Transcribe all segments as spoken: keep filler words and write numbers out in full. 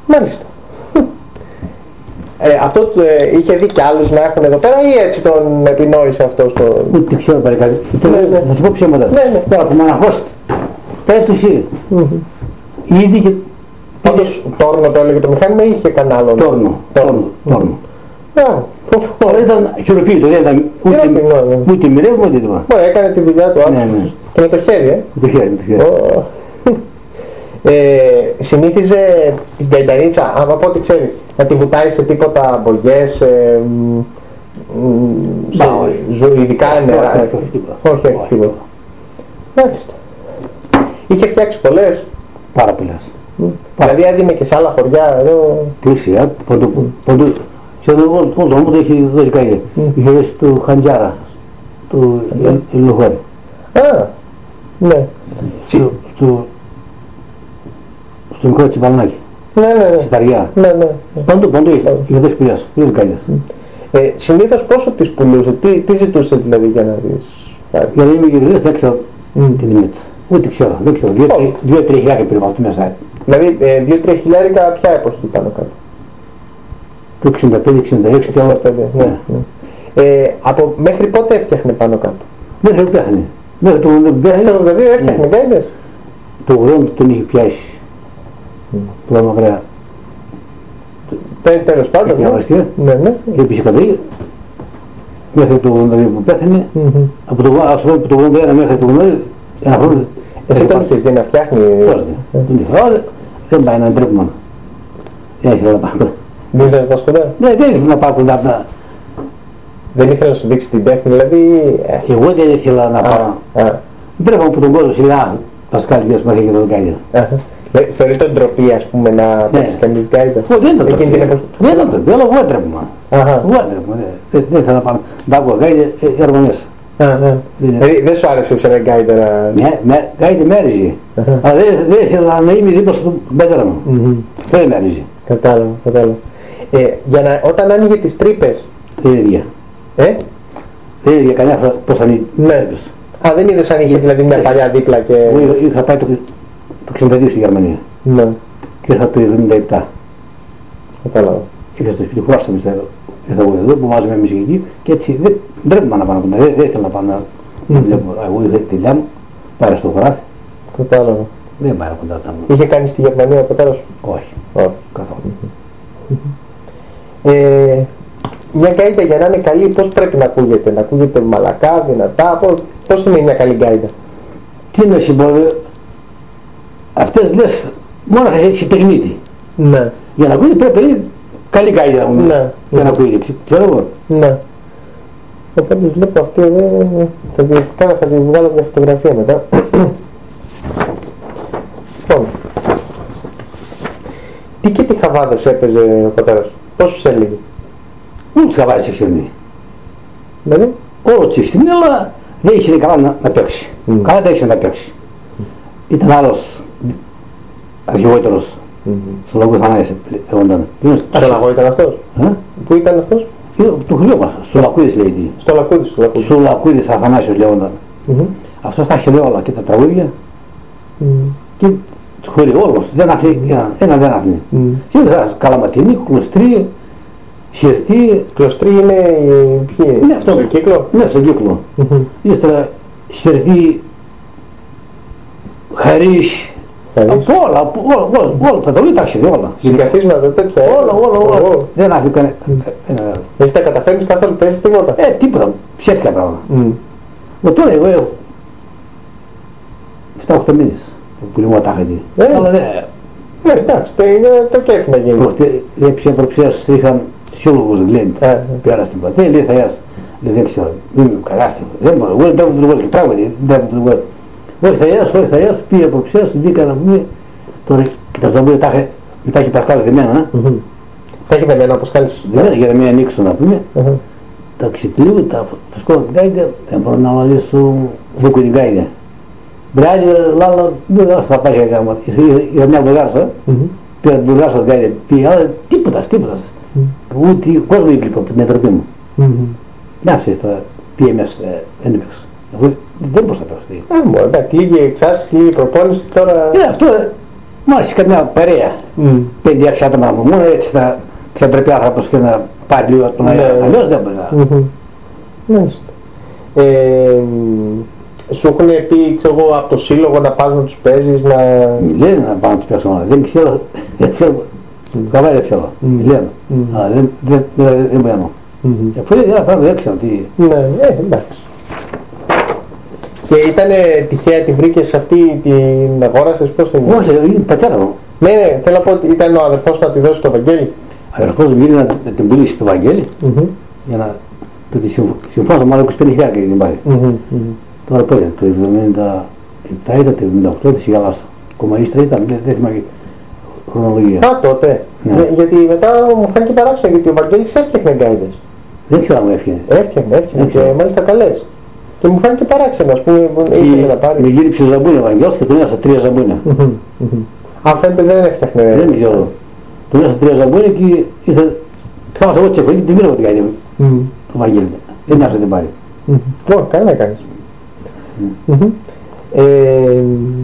Μάλιστα. Ε, αυτό ε, είχε δει κι άλλους να έχουν εδώ πέρα ή έτσι τον επινόησε αυτό στο... Ούτε ξέρω πάλι κάτι. Ναι, ναι. Θα σου πω ψέματα. Ναι, ναι. Τώρα που μοναχός πέφτει ήδη και... Πάντως τόρνο το έλεγε το μηχάνημα ή είχε κανένα άλλο? Τόρνο. Τόρνο. Τόρνο. Τώρα ήταν χειροποίητο, δεν ήταν ούτε μοιρεύμα ούτε τίποτα. Μπορεί, έκανε τη δουλειά του άνθρωπος. Ναι, ναι. Και με το χέρι, ε. Με το χέρι, με το χέρι. Ε, συνήθιζε την καϊτανίτσα, άμα από ό,τι ξέρεις, να τη βουτάει σε τίποτα μπογιές, ε, σε ειδικά νερά? Όχι, όχι τίποτα. Όχι, όχι τίποτα. Μάλιστα. Είχε φτιάξει πολλές. Πάρα πολλές. Δηλαδή έδινε και σε άλλα χωριά εδώ. Πλούσια, παντού, παντού. Σε όλο τον νόμο το έχει δώσει καΐδε. Είχε δώσει του Χαντζάρα, του Ιλοχώρη. Α, ναι. Στο μικρό Τσιμπαλνάκι. Ναι, ναι, ναι. Στη Ταριά. Ναι, ναι. Παντού, παντού είχε δώσει πουλιάς, δεν καΐδες. Ε, συνήθως πόσο τις πουλούσε, τι, τι ζητούσε δηλαδή για να δεις? Για να είμαι γυριλές δεν ξέρω Mm. την ημίτσα. Ούτε ξέρω, δεν ξέρω. Δύο-τρία χιλιάρικα περίπου αυτό μέσα. Δηλαδή δύο-τρία χιλιάρικα ποια εποχή πάνω κάτω? Το εξήντα πέντε εξήντα έξι και όλα. Ναι, ναι. Ε, από μέχρι πότε έφτιαχνε πάνω κάτω? Μέχρι το πέθανε. Μέχρι το πέθανε. Το ογδόντα δύο έφτιαχνε γκάιδες. Το ογδόντα τον είχε πιάσει. Πολλά μακριά. Τέλος πάντων. Ναι, ναι. Και επίσης καταγεί. Μέχρι το ογδόντα δύο που πέθανε. Από το ογδόντα ένα μέχρι το ογδόντα ένα χρόνο. Εσύ τον είχες δει να φτιάχνει? Πώς δεν. Δεν πάει να ντρέπουμε. Δεν ήθελα να πάω. Δεν ήθελα να πάω κοντά? Ναι, δεν ήθελα να πάω κοντά. Δεν ήθελα να σου δείξει την τέχνη, δηλαδή? Εγώ δεν ήθελα να πάω. Ντρέπαμε από τον κόσμο σιγά. Πασκάλι ποιος μάθει και τον Γκάιντα. Θεωρείς τον ντροπή, ας πούμε, να παίξεις κανείς Γκάιντα? Δεν ήταν ντροπή. Δεν ήταν ντροπή, αλλά εγώ έτρεπα. Εγώ έτρεπα. Δεν ήθελα να πάω. Να ακούω Γκάιντα, έρχομαι μέσα. Δηλαδή δεν σου άρεσε σε ένα Γκάιντα να... Ναι, Γκάιντα με άρεσε. Αλλά δεν ήθελα να είμαι δίπλα στον πέτρα μου. Δεν με άρεσε. Κατάλαβα, κατάλαβα. Όταν άνοιγε τις τρύπες... Δεν είναι ίδια. Ε? Δεν είναι ίδια κανένα φορά πώς ανοίγει. Ναι. Α, δεν είδες αν είχε δηλαδή μια παλιά δίπλα και... Εγώ είχα πάει το εξήντα δύο στη Γερμανία. Ναι. Και ήρθα το εβδομήντα επτά. Κατάλαβα. Ήρθα στο σπίτι, χωράσαμε στα ήρθα εγώ εδώ που βάζαμε εμείς εκεί και έτσι δεν πρέπει να πάω κοντά. Δεν ήθελα να πάω να βλέπω. Εγώ είχα τη δουλειά μου, πάρε στο χωράφι. Κατάλαβα. Δεν πάρε κοντά τα μου. Είχε κάνει στη Γερμανία ο πατέρας σου? Όχι. Όχι. Καθόλου. Ε, μια γκάιντα για να είναι καλή πώς πρέπει να ακούγεται? Να ακούγεται μαλακά, δυνατά? Πώς, πώς είναι μια καλή γκάιντα? Τι είναι συμπόρε? Αυτές λες μόνο έχει τεχνίτη. Ναι. Για να ακούγεται πρέπει να είναι καλή γκάιντα. Ναι. Για να ακούγεται. Ξέρω εγώ. Ναι. Οπότε βλέπω αυτή εδώ, θα τη κάνω, θα τη βγάλω μια φωτογραφία μετά. Λοιπόν, τι και τι χαβάδες έπαιζε ο πατέρας σου? Πόσους έλεγε? Όλους τους χαβάδες εξαιρνεί. Δηλαδή? Όλους τους εξαιρνεί, αλλά δεν ήξερε καλά να, να παίξει. Mm. Καλά δεν ήξερε να παίξει. Mm. Ήταν άλλος αρχηγότερος. Mm-hmm. Στο λαγό Θανάης λέγονταν. Στο λαγό ήταν αυτός? Ε? Πού ήταν αυτός? Το χωριό μας, στο Λακούδης λέει. Στο Λακούδης, στο Λακούδης. Στο Λακούδης Αθανάσιος λέγονταν. Mm-hmm. Αυτός τα είχε όλα και τα τραγούδια. Mm. Και το χωριό όλος, δεν αφήνει, ένα, ένα δεν αφήνει. Mm. Και είδα Καλαματινή, Κλωστρή, Σιρτή. Κλωστρή είναι ποιοι? Ναι, αυτό, στον κύκλο? Ναι, στον κύκλο. Mm-hmm. Ύστερα Σιρτή, Χαρίς, από όλα, από όλα, όλα, τα τολή τάξη, όλα. Συγκαθίσματα τέτοια. Όλα, όλα, όλα. Δεν άφηνε κανένα. Εσύ τα καταφέρνεις καθόλου, παίζεις τίποτα? Ε, τίποτα, ψεύτικα πράγματα. Μα τώρα εγώ έχω εφτά οκτώ μήνες που λίγο τα είχα δει. Αλλά δεν... Ε, εντάξει, το κέφι να γίνει. Λέει ψευδροψίας είχαν σύλλογος Γκλέντ, πέρα στην πλατεία, λέει Θαγιάς. Λέει δεν ξέρω, μην με καγάστε, δεν μπορώ, εγώ δεν τρέχω το λόγο και πράγματι δεν τρέχω το λόγο. Όχι Θαγιάς, όχι Θαγιάς, πήγε από ψίας, βγήκα να πούμε, τώρα και τα ζαμπούια τα έχει Πασχάλης δεμένα. Τα έχει δεμένα ο Πασχάλης? Δεμένα για να μην ανοίξω να πούμε. Τα ξετλίγω, τα φουσκώ την γκάιντα, δεν μπορώ να αναλύσω δούκου την γκάιντα. Μπράδυ, λάλα, δεν θα στα πάει για γάμμα. Είχα μια βουλγάρσα, πήρα την βουλγάρσα την γκάιντα, πήγε, αλλά τίποτας, τίποτας. Ούτε κόσμο έκλειπα από την εντροπή μου. Να ξέρεις τώρα, πήγε μέσα, δεν έπαιξε. Εγώ δεν μπορούσα να παίξω. Α, μπορεί, εντάξει, λίγη εξάσκηση, λίγη προπόνηση τώρα... Ε, αυτό, Μάλιστα καμιά παρέα, Mm. πέντε έξι άτομα από μόνο, έτσι θα ξεπρέπει άνθρωπος και να πάρει λίγο τον αέρα, Ναι. αλλιώς δεν μπορεί να... Mm-hmm. Μάλιστα. Ε, σου έχουν πει, ξέρω εγώ, από το σύλλογο να πας να τους παίζεις, να... Μη λένε να πάω να τους παίξω μόνο, δεν ξέρω, δεν ξέρω, καλά δεν ξέρω, μη λένε, Mm. αλλά δεν, δεν, δεν, δεν μπαίνω. Mm-hmm. Και αφού δεν πράγμα δεν ξέρω τι... Ναι, ε, εντάξει. Και ήταν τυχαία, την βρήκες αυτή, την αγόρασες, πώς την... Όχι, είναι πατέρα μου. Ναι, ναι, θέλω να πω ότι ήταν ο αδερφός να τη δώσει το Βαγγέλη. Αδερφός μου γύρει να να την πουλήσει στο Βαγγέλη, Mm-hmm. για να... Το ότι συμφώνησα μάλλον είκοσι πέντε χιλιάδες για την πάρει. Mm-hmm. Τώρα πότε, το εβδομήντα επτά ήταν, το εβδομήντα οκτώ, δεν σιγά βάσο. Ακόμα ύστερα ήταν, δεν δεν θυμάμαι χρονολογία. Α, τότε. Ναι. Ναι, γιατί μετά μου φάνηκε παράξενο, γιατί ο Βαγγέλης έφτιαχνε γκάιδες. Δεν ξέρω αν μου έφυγε. Έφτιαχνε, έφτιαχνε Δεν και ξέρω. μάλιστα καλές. Και μου φάνηκε παράξενο, ας πούμε, ήθελε να Με πάρει. γύριψε ζαμπούνια ο Βαγγέλης και τον έδωσα τρία ζαμπούνια. Μμμ, μμμ. Αν φαίνεται δεν έφτιαχνε. Δεν ξέρω. Τον έδωσα τρία ζαμπούνια και ήρθε... Χάμασα εγώ τσεκολή και την πήρα από την καίδια Μμμ, του Βαγγέλη. Δεν άφησε να την πάρει. μμμ. Ω, καλά έκανες. Μμ. Μμμ. Ε,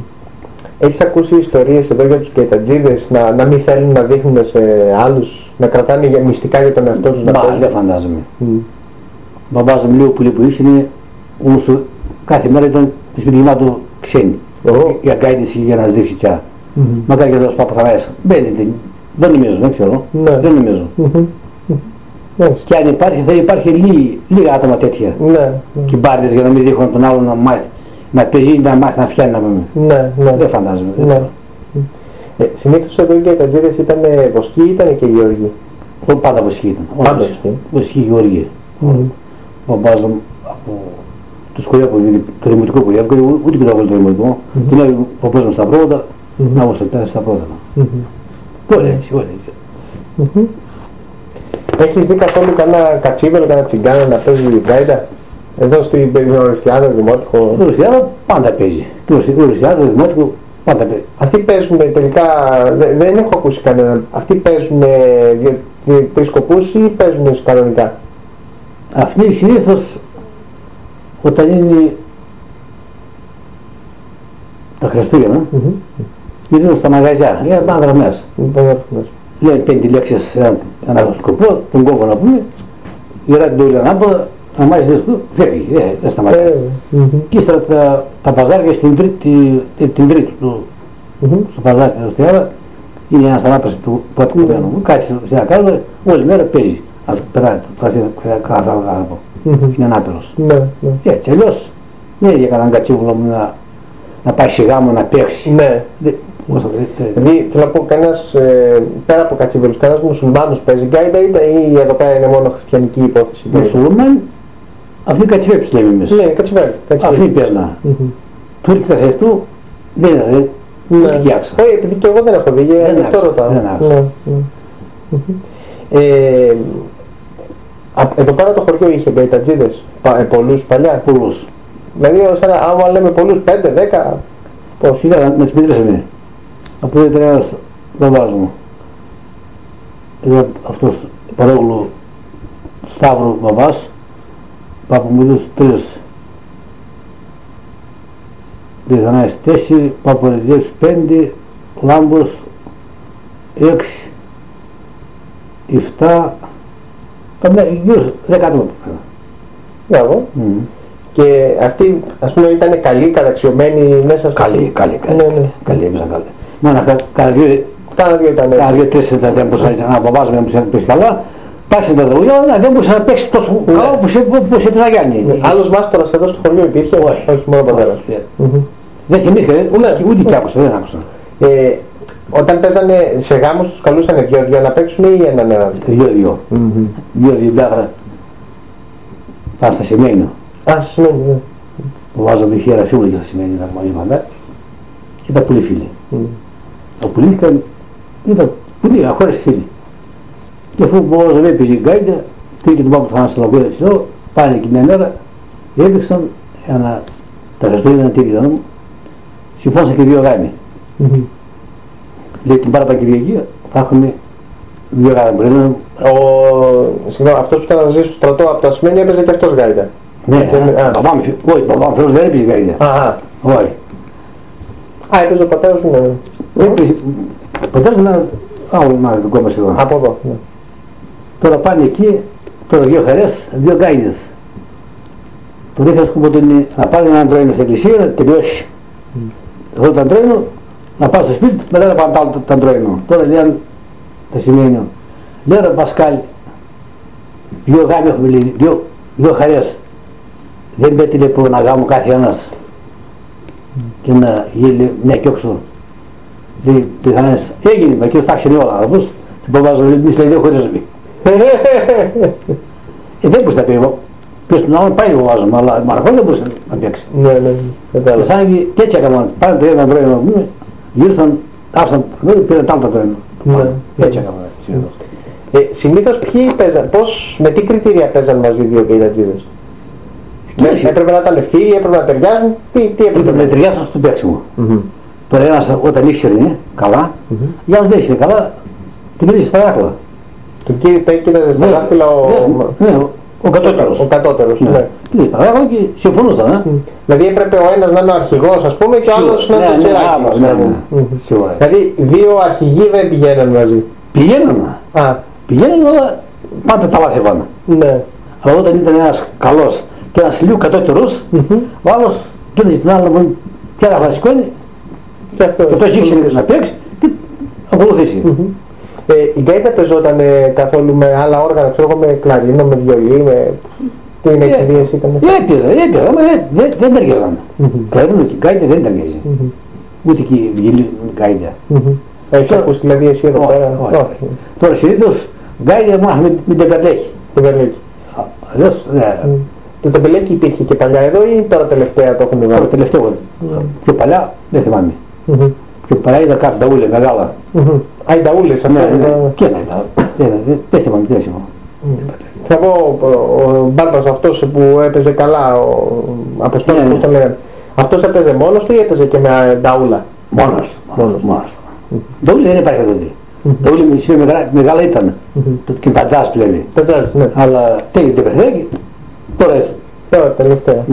Έχεις ακούσει ιστορίες εδώ για τους κεϊτατζίδες να, να μην θέλουν να δείχνουν σε άλλους, να κρατάνε για- μυστικά για τον εαυτό τους να Μα παίζουν? δεν φαντάζομαι. Μμ. Ο μπαμπάς μου λίγο πουλί που ήξερε, όμως κάθε μέρα ήταν το σπίτι του ξένοι. Ω. Για γκάιδες και για να σδίξει τσιά. Μμμ. Μακάρι και εδώ σπάπα θα μέσα. Μπαίνετε. Δεν νομίζω, δεν ξέρω. Ναι. Δεν νομίζω. Μμμ. Μμμ. Μάλιστα. Και αν υπάρχει, θα υπάρχει λίγοι, λίγα άτομα τέτοια. Ναι, Και μπάρδες για να μην δείχνουν τον άλλον να μάθει. Να παίζει, να μάθει να φτιάνει να πούμε. ναι, ναι. Δεν φαντάζομαι. Ναι. Ε, συνήθως εδώ οι κεϊτατζίδες ήταν βοσκοί ή ήταν και γεωργοί? Ο πάντα βοσκή ήταν. Πάντα Όντως. βοσκοί. Βοσκή γεωργία. Μμμ. Ο μπαμπάς μου από το σχολείο που έβγαινε, το δημοτικό που έβγαινε, ούτε και το έβγαινε το δημοτικό. Μμμ. Την άλλη ο παππούς μου στα πρόβατα, Μμμ. να μου στα στα πρόβατα. Μμμ. Όλοι έτσι, όλοι έτσι. Μμμ. Έχεις δει καθόλου κανένα κατσίβελο, κανένα τσιγκάνο να παίζει γκάιντα? Εδώ στην Περιοριστιάδα, Δημότυχο. Ο Ρουσιάδο πάντα παίζει. Και ο Ρουσιάδο, το δημότικο, πάντα παίζει. Αυτοί παίζουν τελικά, δε- δεν έχω ακούσει κανέναν, αυτοί παίζουν δυο- δυο- τρεις σκοπούς ή παίζουν κανονικά? Αυτοί συνήθως όταν είναι τα Χριστούγεννα, Μμμ. γυρίζουν στα μαγαζιά, για πάντα δρομές. Λοιπόν, έρχομαι. Λένε πέντε λέξεις σε ένα- ένα σκοπό, τον κόβω να πούμε, γυράτε το όλη ανάποδα, να μάθεις δίσκο, φεύγει, δεν, δεν σταματάει. Ε, μμμ. Και ύστερα τα, τα παζάρια στην τρίτη, την, την τρίτη του, Μμμ. στο παζάρι του Στιάρα, είναι ένας ανάπαση του πρώτου Ναι. κομμένα μου, κάτσε σε ένα κάδο, όλη μέρα παίζει. Αυτό περάει το τραφείο κάθε άνθρωπο. Μμμ. Είναι ανάπηρος. Ναι, ναι. Και έτσι αλλιώς, δεν για κανέναν κατσίβουλο μου να, να πάει σε γάμο να παίξει. Ναι. Δεν- πώς θα το δείτε. Δηλαδή, θέλω να πω, κανένας, ε, πέρα από κατσίβελους, κανένας μουσουλμάνος παίζει γκάιντα ή εδώ πέρα είναι μόνο χριστιανική υπόθεση? Μουσουλμάν, αυτοί κατσιβέψεις λέμε εμείς. Ναι, κατσιβέλ. Αυτοί παίζνα. Μμμ. Τούρκοι θα θέτου, δεν είναι, Ναι. δεν κοιτάξα. Όχι, επειδή και εγώ δεν έχω δει, γι' αυτό άκουσα, ρωτάω. δεν άκουσα. Ναι, ναι. Μμμ. Ε, α- εδώ πέρα το χωριό είχε γκαϊτατζίδες, πα- ε, πολλούς παλιά. Πολλούς. Δηλαδή, σαν, άμα λέμε πολλούς, πέντε, δέκα, Πώς είδα με τις πίτρες εμείς. Από εδώ ήταν ένας μπαμπάς μου. Ήταν αυτός Παρόγλου Σταύρου μπαμπάς. Παπαμουλούς τρεις. Διεθανάης τέσσερι, Παπορεζιές πέντε, Λάμπος έξι, εφτά, καμιά γύρω δέκα άτομα. μπράβο. Μμμ. Και αυτοί, ας πούμε, ήταν καλοί, καταξιωμένοι μέσα στο... Καλή, καλή, καλή. Ναι, ναι. Καλή, έμεσα καλή. Μόνο κάνα δύο, Κάνα δύο ήταν κάνα έτσι. δύο τρεις ήταν δεν μπορούσα να αποβάζω, δεν μπορούσα να παίξει καλά. Πάξε τα δουλειά, αλλά δεν μπορούσα να παίξει τόσο Ναι. καλά όπως όπως έπαιζα Γιάννη. Άλλος μάστορας εδώ στο χωριό υπήρχε? Όχι. Όχι, μόνο ο πατέρας. Όχι. Μμμ. Δεν θυμήθηκα, Ναι. ούτε ούτε και άκουσα, δεν άκουσα. Ε, όταν παίζανε σε γάμους τους καλούσανε δυο-δυο να παίξουν ή έναν έναν? Δύο-δύο. Μμμ. Δύο-δύο μπάχρα. Πάω στα σημαίνω. Α, σημαίνει, ναι. Βάζαμε χέρα φίλο και στα σημαίνω να μαζί μαντά. Και ήταν πολύ φίλοι. Μμ. Απολύθηκαν, ήταν πολύ αχώρες φίλοι. Και αφού μπορούσαμε έπαιζε η γκάιντα, πήγε και τον πάπου του Χάνου στο λαγκό έτσι εδώ, πάνε εκεί μια μέρα, έπαιξαν ένα, τα Χριστούγεννα τι ήταν μου, συμφώνησαν και δύο γάμοι. Μμμ. Λέει την πάρα Κυριακή θα έχουμε δύο γάμοι. Μπορεί να... Ο, συγγνώμη, αυτός που ήταν να ζει στο στρατό από το Ασμένη έπαιζε και αυτός γάιντα. Ναι, Δεν- α. παπά μου, όχι, παπά μου φίλος δεν έπαιζε γκάιντα. Α, α. Όχι. Α, έπαιζε ο πατέρας μου. Ναι. Ο πατέρας είναι ένα άλλο ένα δικό μας εδώ. Από εδώ. Ναι. Τώρα πάνε εκεί, τώρα δύο χαρές, δύο γκάιδες. Τον είχα σκοπό να πάρει έναν τρόινο στην εκκλησία, να τελειώσει. Αυτό το τρόινο, να πάω στο σπίτι, μετά να πάω το τρόινο. Τώρα λέει το σημαίνει. Λέω ρε Πασκάλ, δύο γάμοι έχουμε λέει, δύο, δύο χαρές. Δεν πέτειλε που να γάμω κάθε ένας και να γίνει μια κι όξο. Λέει πιθανές, έγινε, μα και φτάξανε όλα, θα πούς, και παπάζω, εμείς λέει δύο χωρίζουμε. Ε, δεν μπορούσε να πει, πες τον άλλον πάει βάζουμε, αλλά μαρχόν δεν μπορούσε να παίξει. Ναι, ναι, και σαν και έτσι έκαναν, πάνε το ένα τρόινο να πούμε, γύρισαν, άφησαν, πήραν τ' άλλο τρόινο. Έτσι έκαναν. Ε, συνήθως ποιοι παίζαν, πώς, με τι κριτήρια παίζαν μαζί δύο κεϊτατζίδες? Έπρεπε να ήταν φίλοι, έπρεπε να ταιριάζουν, τι, τι έπρεπε? Έπρεπε να ταιριάσουν στο παίξιμο. Mm-hmm. Τώρα ένας όταν ήξερε καλά, mm-hmm. για να δεν ήξερε καλά, του μίλησε στα δάχτυλα. Του κοίταζε στα δάχτυλα ο... Ναι, ο κατώτερος. Ο κατώτερος, ναι. Ναι, στα δάχτυλα και συμφωνούσαν. Ε. Δηλαδή έπρεπε ο ένας να είναι ο αρχηγός, ας πούμε, και ο άλλος να είναι το τσιράκι. Ναι, ναι. Δηλαδή δύο αρχηγοί δεν πηγαίναν μαζί. Πηγαίνανε. Πηγαίνανε, αλλά πάντα τα λάθευαν. Ναι. Αλλά όταν ήταν ένας καλός και ένας λίγο κατώτερος, ο άλλος κοίταζε την άλλη να πούμε ποια θα σηκώνει και αυτός ήξερε να παίξει και ακολουθήσει. Ε, η γκάιτα παίζονταν καθόλου με άλλα όργανα, ξέρω εγώ, με κλαρίνο, με βιολί, με... την εξειδίαση ήταν? Έπαιζα, έπαιζα, αλλά δεν ταιριάζαν. Κλαρίνο και γκάιτα δεν ταιριάζει. Ούτε και η βιολί γκάιτα. Έχεις ακούσει δηλαδή εσύ εδώ πέρα? Όχι. Τώρα συνήθως γκάιτα μόνο με τεμπελέκι. Τεμπελέκι. Αλλιώς, ναι. Το τεμπελέκι υπήρχε και παλιά εδώ ή τώρα τελευταία το έχουν βάλει? Τώρα τελευταία. Πιο παλιά δεν θυμάμαι. Πιο παλιά ήταν κάτι νταούλε μεγάλα. Α, οι νταούλες αυτό? Και ένα ήταν. Δεν θυμάμαι τι έσημο. Θα πω ο μπάρμπας αυτός που έπαιζε καλά, ο Αποστόλης, πώς τον λέγανε. Αυτός έπαιζε μόνος του ή έπαιζε και με νταούλα? Μόνος του. Νταούλε δεν υπάρχει τότε. Νταούλε μεγάλα ήταν. Και τα τζάζ πλέον. Τα τζάζ, ναι. Αλλά τέλει το παιχνίδι, τώρα έτσι. Τώρα τελευταία.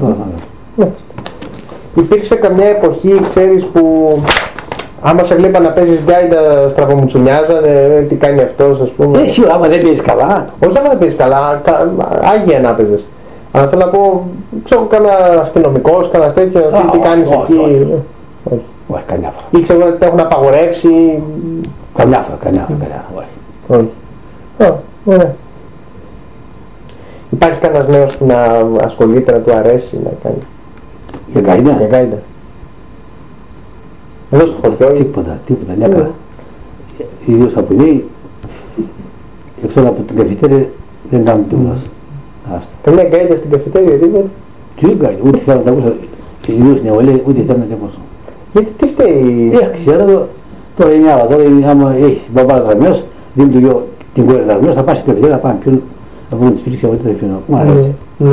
Υπήρξε καμιά εποχή, ξέρεις, που άμα σε βλέπα να παίζεις γκάιντα στραβομουτσουνιάζανε, τι κάνει αυτός, ας πούμε? Εσύ, άμα δεν παίζεις καλά. Όχι άμα δεν παίζεις καλά, άγια να παίζεις. Αλλά θέλω να πω, ξέρω, κανένα αστυνομικός, κανένα τέτοιο, τι κάνεις εκεί? Όχι, καμιά φορά. Ή ξέρω ότι έχουν απαγορεύσει? Καμιά φορά, καμιά φορά, όχι. Όχι. Ωραία. Υπάρχει κανένας νέος που να ασχολείται, να του αρέσει να κάνει? Για γκάιντα? Για γκάιντα. Εδώ στο χωριό? Τίποτα, τίποτα, νέκα. Ιδίως από νέοι, έξω από την καφετέρια δεν κάνουν τίποτα. Καμία γκάιντα στην καφετέρια, τίποτα? Τι γκάιντα, ούτε θέλω να τα ακούσω. Ιδίως νεολαίοι, ούτε θέλω να τα ακούσω. Γιατί τι φταίει? Ε, ξέρω, τώρα είναι άλλα, τώρα είναι άμα έχει μπαμπάς δραμμός, δίνει του γιο την κόρη δραμμός, θα πάει στην καφετέρια να πάνε πιούν, να βγουν τις πίτσες και από το εφήνω. Μου αρέσει.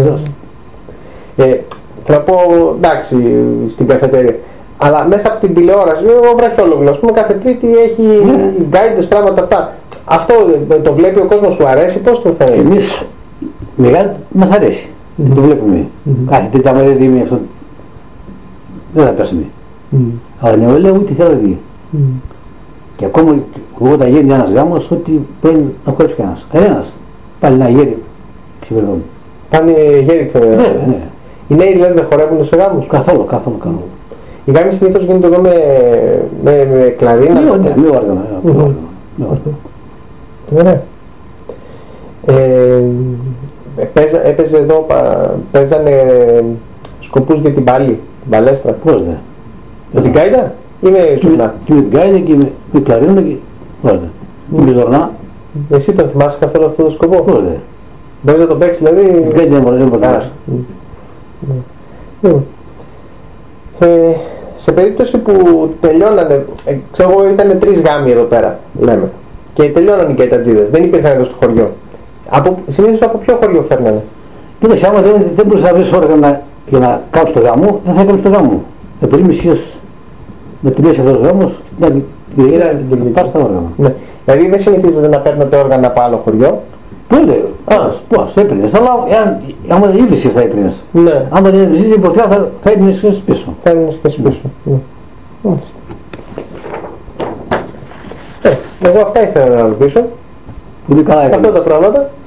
Θα πω, εντάξει, στην καφετέρια. Αλλά μέσα από την τηλεόραση, ο Βραχιόλογλου, ας πούμε, κάθε Τρίτη έχει γκάιντες, πράγματα αυτά. Αυτό το βλέπει ο κόσμος, του αρέσει, πώς το φαίνεται? Εμείς μεγάλη μας αρέσει, το βλέπουμε. Κάθε Τρίτη άμα δεν δει αυτό, δεν θα πέσουμε. Αλλά νεολαία ούτε θέλω να δει. Και ακόμα όταν γίνει ένας γάμος, ότι πρέπει να χωρίσει κανένας. Κανένας. Πάλι να γέρει ξεβερδόν. Πάνε γέρι ξεβερδόν. Ναι, ναι. Οι νέοι δηλαδή δεν χορεύουν σε γάμους? Καθόλου, καθόλου, καθόλου. Οι γάμοι συνήθως γίνονται εδώ με, με, με κλαρίνα? Ναι, ναι, με όργανα. Ωραία. Έπαιζε εδώ, παίζανε σκοπούς για την πάλι, την παλέστρα? Πώς ναι. Με την γκάιντα ή με ζουρνά? Και με την γκάιντα και με κλαρίνα και πώς ναι. Με ζουρνά. Εσύ τον θυμάσαι καθόλου αυτό το σκοπό? Πώς ναι. Μπορείς να το παίξεις δηλαδή? Δεν μπορεί να το παίξεις. Ε, σε περίπτωση που τελειώνανε, ε, ξέρω εγώ ήταν τρεις γάμοι εδώ πέρα, λέμε, και τελειώνανε οι κεϊτατζίδες, δεν υπήρχαν εδώ στο χωριό. Από, συνήθως από ποιο χωριό φέρνανε? Κοίταξε, άμα δεν, δεν μπορείς να βρεις όργανα για να κάνεις το γάμο, δεν θα έκανες το γάμο. Θα περίμεσες να τελειώσει αυτός ο γάμος και να πάρεις τα όργανα. Ναι. Δηλαδή δεν συνηθίζεται να παίρνετε όργανα από άλλο χωριό? Τότε, πώς, έπαιρνες, αλλά άμα δεν ήβρισες θα έπαιρνες. Ναι. Άμα δεν ήβρισες την πορτιά θα έπαιρνες πίσω. Θα έπαιρνες πίσω. Ναι. Μάλιστα. Εγώ αυτά ήθελα να ρωτήσω. Πολύ καλά Αυτά έκανες. τα πράγματα.